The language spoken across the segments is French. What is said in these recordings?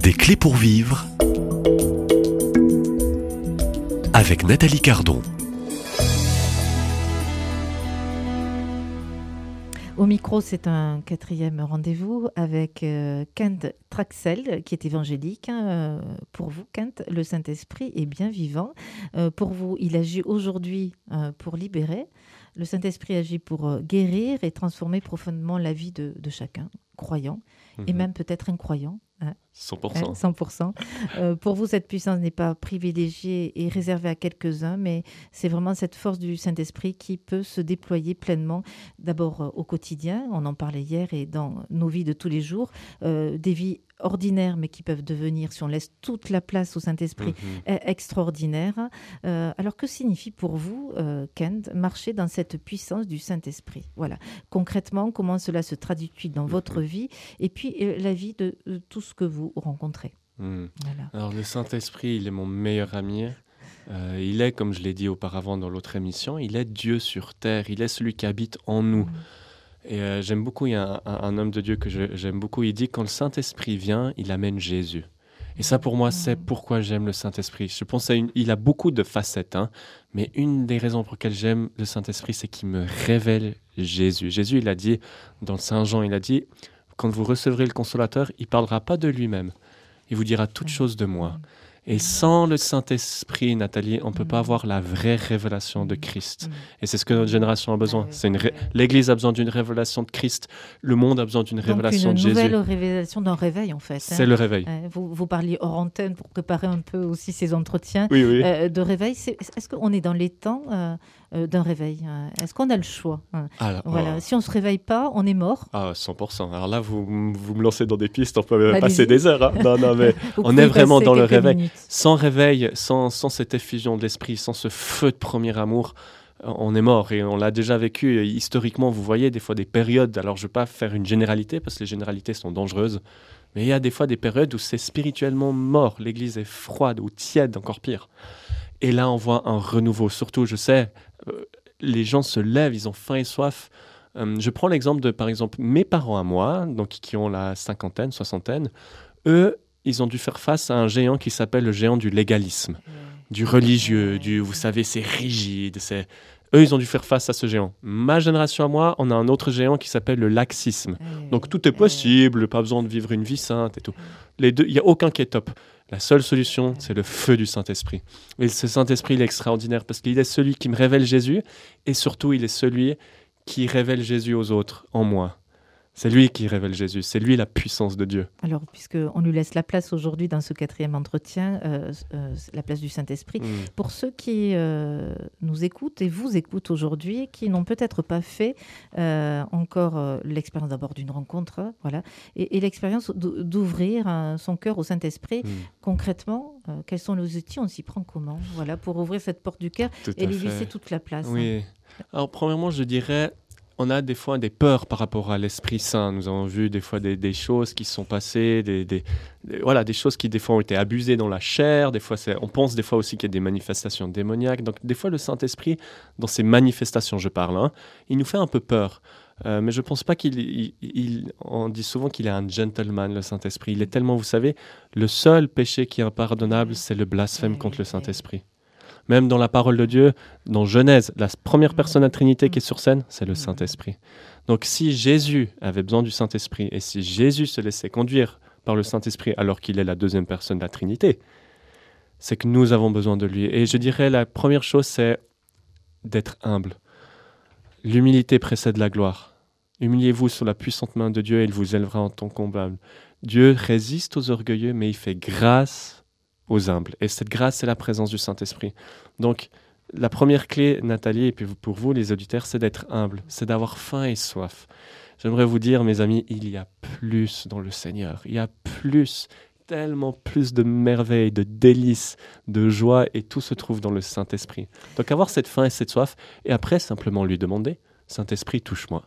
Des clés pour vivre avec Nathalie Cardon. Au micro, c'est un 4e rendez-vous avec Kent Traxel, qui est évangélique. Pour vous, Kent, le Saint-Esprit est bien vivant. Pour vous, il agit aujourd'hui pour libérer. Le Saint-Esprit agit pour guérir et transformer profondément la vie de chacun, croyant et même peut-être incroyant. 100%. 100%. Pour vous, cette puissance n'est pas privilégiée et réservée à quelques-uns, mais c'est vraiment cette force du Saint-Esprit qui peut se déployer pleinement, d'abord au quotidien, on en parlait hier, et dans nos vies de tous les jours, des vies ordinaires, mais qui peuvent devenir, si on laisse toute la place au Saint-Esprit, extraordinaires. Alors, que signifie pour vous, Kent, marcher dans cette puissance du Saint-Esprit ? Voilà. Concrètement, comment cela se traduit dans votre vie et puis la vie de tout ce que vous rencontrez. Voilà. Alors, le Saint-Esprit, il est mon meilleur ami. Il est, comme je l'ai dit auparavant dans l'autre émission, il est Dieu sur terre. Il est celui qui habite en nous. Et j'aime beaucoup, il y a un homme de Dieu que j'aime beaucoup, il dit quand le Saint-Esprit vient, il amène Jésus. Et ça, pour moi, c'est pourquoi j'aime le Saint-Esprit. Je pense il a beaucoup de facettes, mais une des raisons pour lesquelles j'aime le Saint-Esprit, c'est qu'il me révèle Jésus. Jésus, il a dit, dans Saint Jean, il a dit, quand vous recevrez le Consolateur, il ne parlera pas de lui-même. Il vous dira toutes choses de moi. Et sans le Saint-Esprit, Nathalie, on ne peut pas avoir la vraie révélation de Christ. Et c'est ce que notre génération a besoin. L'Église a besoin d'une révélation de Christ. Le monde a besoin d'une révélation de Jésus. Donc une nouvelle révélation d'un réveil, en fait. C'est le réveil. Vous parliez hors antenne pour préparer un peu aussi ces entretiens de réveil. Est-ce qu'on est dans les temps d'un réveil? Est-ce qu'on a le choix? Si on ne se réveille pas, on est mort. 100%. Alors là, vous me lancez dans des pistes, on peut passer des heures. Non, mais on est vraiment dans le réveil. Sans réveil, sans cette effusion de l'esprit, sans ce feu de premier amour, on est mort. Et on l'a déjà vécu historiquement. Vous voyez des fois des périodes, alors je ne vais pas faire une généralité parce que les généralités sont dangereuses, mais il y a des fois des périodes où c'est spirituellement mort. L'Église est froide ou tiède, encore pire. Et là, on voit un renouveau. Surtout, je sais, les gens se lèvent, ils ont faim et soif. Je prends l'exemple de, par exemple, mes parents à moi, donc qui ont la cinquantaine, soixantaine. Eux, ils ont dû faire face à un géant qui s'appelle le géant du légalisme, du religieux, vous savez, c'est rigide. Eux, ils ont dû faire face à ce géant. Ma génération à moi, on a un autre géant qui s'appelle le laxisme. Donc tout est possible, pas besoin de vivre une vie sainte et tout. Les deux, il n'y a aucun qui est top. La seule solution, c'est le feu du Saint-Esprit. Et ce Saint-Esprit, il est extraordinaire parce qu'il est celui qui me révèle Jésus et surtout, il est celui qui révèle Jésus aux autres, en moi. C'est lui qui révèle Jésus, c'est lui la puissance de Dieu. Alors, puisqu'on lui laisse la place aujourd'hui dans ce 4e entretien, la place du Saint-Esprit, pour ceux qui nous écoutent et vous écoutent aujourd'hui, qui n'ont peut-être pas fait encore l'expérience d'abord d'une rencontre, et l'expérience d'ouvrir son cœur au Saint-Esprit, concrètement, quels sont les outils, on s'y prend comment, pour ouvrir cette porte du cœur et lui laisser toute la place. Oui. Alors, premièrement, je dirais, on a des fois des peurs par rapport à l'Esprit Saint. Nous avons vu des fois des choses qui sont passées, des choses qui des fois ont été abusées dans la chair. Des fois, on pense des fois aussi qu'il y a des manifestations démoniaques. Donc des fois, le Saint-Esprit, dans ses manifestations, je parle, il nous fait un peu peur. Mais je ne pense pas on dit souvent qu'il est un gentleman, le Saint-Esprit. Il est tellement, vous savez, le seul péché qui est impardonnable, c'est le blasphème contre le Saint-Esprit. Même dans la parole de Dieu, dans Genèse, la première personne de la Trinité qui est sur scène, c'est le Saint-Esprit. Donc si Jésus avait besoin du Saint-Esprit et si Jésus se laissait conduire par le Saint-Esprit alors qu'il est la deuxième personne de la Trinité, c'est que nous avons besoin de lui. Et je dirais la première chose, c'est d'être humble. L'humilité précède la gloire. Humiliez-vous sous la puissante main de Dieu et il vous élèvera en tant qu'humble. Dieu résiste aux orgueilleux, mais il fait grâce aux humbles. Et cette grâce, c'est la présence du Saint-Esprit. Donc, la première clé, Nathalie, et puis pour vous, les auditeurs, c'est d'être humble, c'est d'avoir faim et soif. J'aimerais vous dire, mes amis, il y a plus dans le Seigneur. Il y a plus, tellement plus de merveilles, de délices, de joie, et tout se trouve dans le Saint-Esprit. Donc, avoir cette faim et cette soif, et après, simplement lui demander, Saint-Esprit, touche-moi.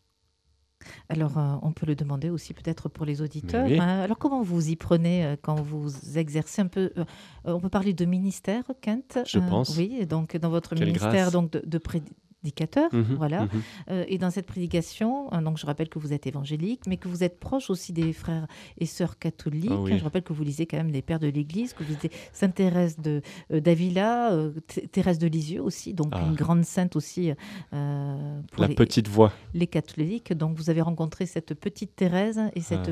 Alors, on peut le demander aussi peut-être pour les auditeurs. Oui. Alors, comment vous y prenez quand vous exercez un peu on peut parler de ministère, Kent. Je pense. Oui, donc dans votre Quelle ministère grâce. donc prédicateur, voilà. Mhm. Et dans cette prédication, donc je rappelle que vous êtes évangélique, mais que vous êtes proche aussi des frères et sœurs catholiques. Ah oui. Je rappelle que vous lisez quand même des pères de l'Église, que vous êtes Sainte Thérèse d'Avila, Thérèse de Lisieux aussi, donc une grande sainte aussi pour petite voix. Les catholiques. Donc vous avez rencontré cette petite Thérèse et cette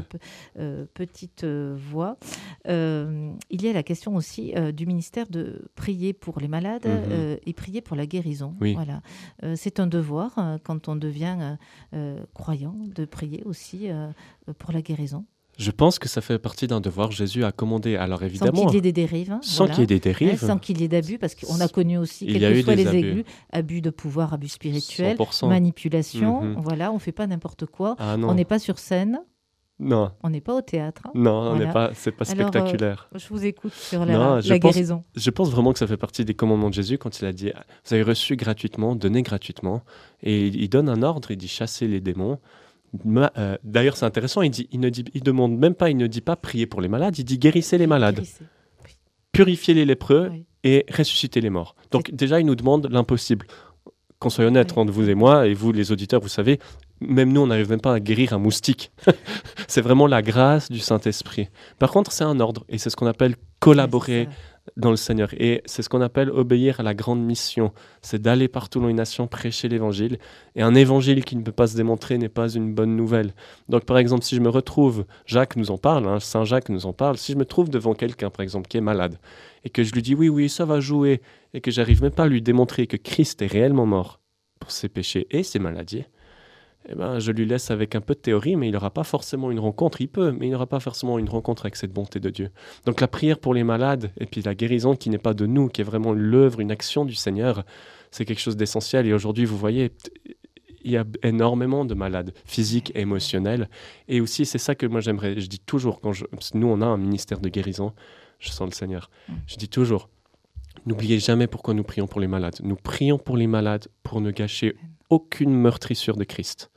petite voix. Il y a la question aussi du ministère de prier pour les malades et prier pour la guérison. Oui. Voilà. C'est un devoir quand on devient croyant de prier aussi pour la guérison. Je pense que ça fait partie d'un devoir. Jésus a commandé. Alors évidemment, sans qu'il y ait des dérives. Sans qu'il y ait des dérives. Sans qu'il y ait d'abus, parce qu'on a connu aussi, quels que soient les abus de pouvoir, abus spirituels, 100%. Manipulation. Voilà, on ne fait pas n'importe quoi. On n'est pas sur scène. Non. On n'est pas au théâtre. Non, on n'est pas. C'est pas spectaculaire. Je vous écoute sur la guérison. Je pense vraiment que ça fait partie des commandements de Jésus quand il a dit vous avez reçu gratuitement, donnez gratuitement, et il donne un ordre. Il dit chassez les démons. D'ailleurs, c'est intéressant. Il demande même pas. Il ne dit pas prier pour les malades. Il dit guérissez les malades, purifiez les lépreux et ressuscitez les morts. Donc déjà, il nous demande l'impossible. Qu'on soit honnête entre vous et moi, et vous les auditeurs, vous savez, même nous, on n'arrive même pas à guérir un moustique. C'est vraiment la grâce du Saint-Esprit. Par contre, c'est un ordre, et c'est ce qu'on appelle collaborer dans le Seigneur. Et c'est ce qu'on appelle obéir à la grande mission. C'est d'aller partout dans les nations, prêcher l'Évangile. Et un Évangile qui ne peut pas se démontrer n'est pas une bonne nouvelle. Donc, par exemple, si je me retrouve, Jacques nous en parle, Saint Jacques nous en parle, si je me trouve devant quelqu'un, par exemple, qui est malade, et que je lui dis oui, ça va jouer, et que j'arrive même pas à lui démontrer que Christ est réellement mort pour ses péchés et ses maladies, eh ben, je lui laisse avec un peu de théorie, mais il n'aura pas forcément une rencontre. Il peut, mais il n'aura pas forcément une rencontre avec cette bonté de Dieu. Donc la prière pour les malades, et puis la guérison qui n'est pas de nous, qui est vraiment l'œuvre, une action du Seigneur, c'est quelque chose d'essentiel. Et aujourd'hui, vous voyez, il y a énormément de malades physiques et émotionnels. Et aussi, c'est ça que moi j'aimerais, je dis toujours, nous on a un ministère de guérison, je sens le Seigneur, je dis toujours, n'oubliez jamais pourquoi nous prions pour les malades. Nous prions pour les malades pour ne gâcher aucune meurtrissure de Christ.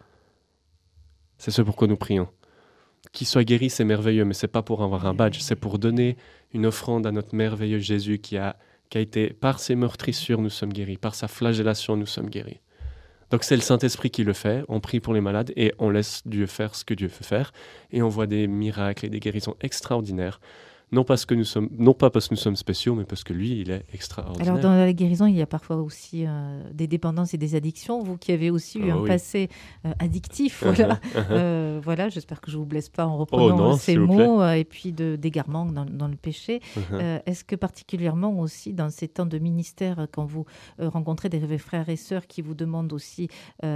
C'est ce pourquoi nous prions. Qu'il soit guéri, c'est merveilleux, mais c'est pas pour avoir un badge, c'est pour donner une offrande à notre merveilleux Jésus qui a été, par ses meurtrissures, nous sommes guéris, par sa flagellation, nous sommes guéris. Donc c'est le Saint-Esprit qui le fait, on prie pour les malades et on laisse Dieu faire ce que Dieu veut faire, et on voit des miracles et des guérisons extraordinaires. Non pas parce que nous sommes spéciaux, mais parce que lui, il est extraordinaire. Alors, dans la guérison, il y a parfois aussi des dépendances et des addictions. Vous qui avez aussi eu un passé addictif, voilà, j'espère que je ne vous blesse pas en reprenant ces mots, et puis d'égarement dans le péché. Est-ce que particulièrement aussi, dans ces temps de ministère, quand vous rencontrez des frères et sœurs qui vous demandent aussi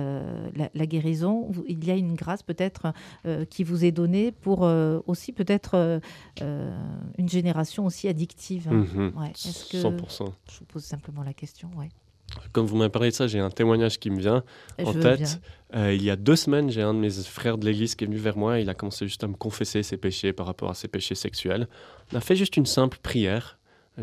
la guérison, il y a une grâce peut-être qui vous est donnée pour aussi peut-être... une génération aussi addictive. Est-ce que... 100%. Je vous pose simplement la question. Comme vous m'avez parlé de ça, j'ai un témoignage qui me vient en tête. Il y a 2 semaines, j'ai un de mes frères de l'église qui est venu vers moi. Il a commencé juste à me confesser ses péchés par rapport à ses péchés sexuels. On a fait juste une simple prière.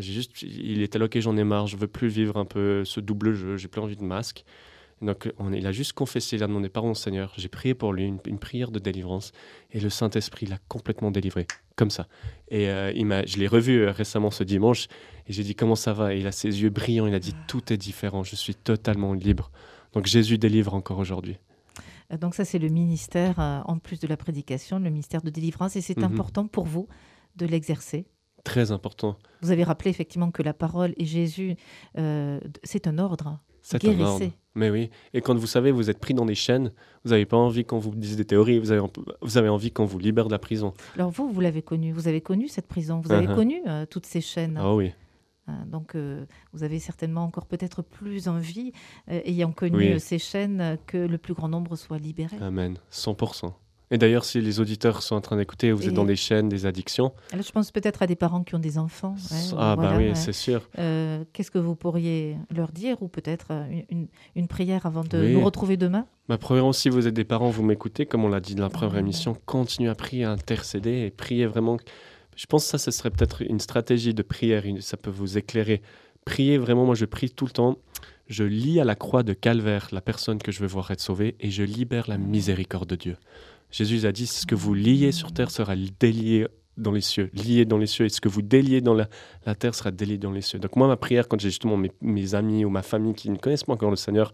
Il était là, ok, j'en ai marre, je veux plus vivre un peu ce double jeu, j'ai plus envie de masque. Donc, il a juste confessé, il a demandé pardon au Seigneur. J'ai prié pour lui, une prière de délivrance. Et le Saint-Esprit l'a complètement délivré, comme ça. Et je l'ai revu récemment ce dimanche. Et j'ai dit, comment ça va? Et il a ses yeux brillants. Il a dit, tout est différent. Je suis totalement libre. Donc, Jésus délivre encore aujourd'hui. Donc, ça, c'est le ministère, en plus de la prédication, le ministère de délivrance. Et c'est important pour vous de l'exercer? Très important. Vous avez rappelé effectivement que la parole et Jésus, c'est un ordre. C'est un ordre. Mais oui. Et quand vous savez, vous êtes pris dans des chaînes, vous n'avez pas envie qu'on vous dise des théories, vous avez envie qu'on vous libère de la prison. Alors vous l'avez connu, vous avez connu cette prison, vous avez connu toutes ces chaînes. Ah oui. Donc vous avez certainement encore peut-être plus envie, ayant connu ces chaînes, que le plus grand nombre soit libéré. Amen, 100%. Et d'ailleurs, si les auditeurs sont en train d'écouter, vous êtes dans des chaînes, des addictions. Alors, je pense peut-être à des parents qui ont des enfants. C'est sûr. Qu'est-ce que vous pourriez leur dire, ou peut-être une prière avant de nous retrouver demain? Premièrement, si vous êtes des parents, vous m'écoutez, comme on l'a dit dans la première émission, continuez à prier, à intercéder et priez vraiment. Je pense que ça serait peut-être une stratégie de prière, ça peut vous éclairer. Priez vraiment, moi je prie tout le temps. Je lie à la croix de Calvaire la personne que je veux voir être sauvée et je libère la miséricorde de Dieu. Jésus a dit, ce que vous liez sur terre sera délié dans les cieux, lié dans les cieux, et ce que vous déliez dans la terre sera délié dans les cieux. Donc moi, ma prière, quand j'ai justement mes amis ou ma famille qui ne connaissent pas encore le Seigneur,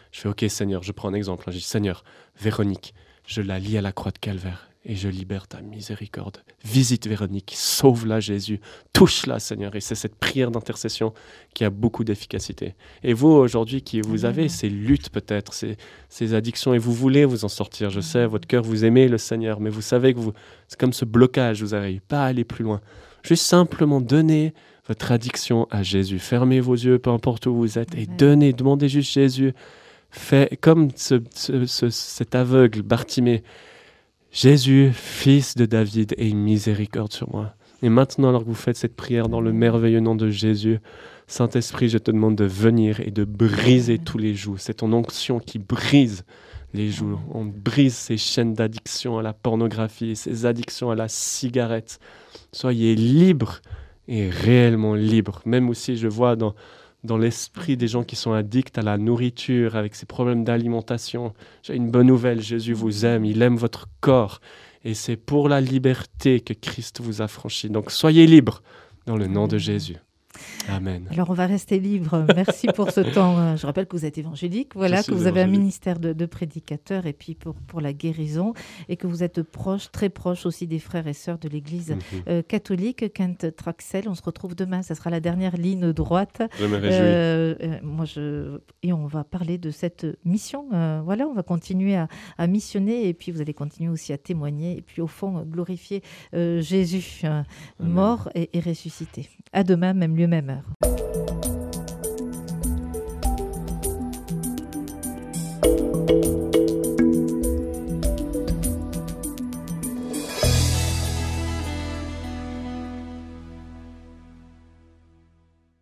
Je fais, OK Seigneur, je prends un exemple. Je dis, Seigneur, Véronique, je la lie à la croix de Calvaire et je libère ta miséricorde. Visite Véronique, sauve-la Jésus, touche-la Seigneur. Et c'est cette prière d'intercession qui a beaucoup d'efficacité. Et vous, aujourd'hui, qui vous avez ces luttes peut-être, ces addictions, et vous voulez vous en sortir, je sais, votre cœur, vous aimez le Seigneur, mais vous savez que c'est comme ce blocage, vous n'arrivez pas à aller plus loin. Juste simplement donner votre addiction à Jésus. Fermez vos yeux, peu importe où vous êtes, et demandez juste Jésus. Fait comme cet aveugle, Bartimée, Jésus, fils de David, aie miséricorde sur moi. Et maintenant, alors que vous faites cette prière dans le merveilleux nom de Jésus, Saint-Esprit, je te demande de venir et de briser tous les jougs. C'est ton onction qui brise les jougs. On brise ces chaînes d'addiction à la pornographie, ces addictions à la cigarette. Soyez libres et réellement libres. Même aussi, je vois dans l'esprit des gens qui sont addicts à la nourriture, avec ces problèmes d'alimentation. J'ai une bonne nouvelle, Jésus vous aime, il aime votre corps. Et c'est pour la liberté que Christ vous a franchi. Donc soyez libres dans le nom de Jésus. Amen. Alors, on va rester libre. Merci pour ce temps. Je rappelle que vous êtes évangélique, voilà, que vous avez un ministère de prédicateur et puis pour la guérison et que vous êtes proche, très proche aussi des frères et sœurs de l'Église catholique. Kent Traxel, on se retrouve demain. Ça sera la dernière ligne droite. Je me réjouis. Et on va parler de cette mission. Voilà, on va continuer à missionner et puis vous allez continuer aussi à témoigner et puis au fond, glorifier Jésus, mort et ressuscité. À demain, même lieu, même heure.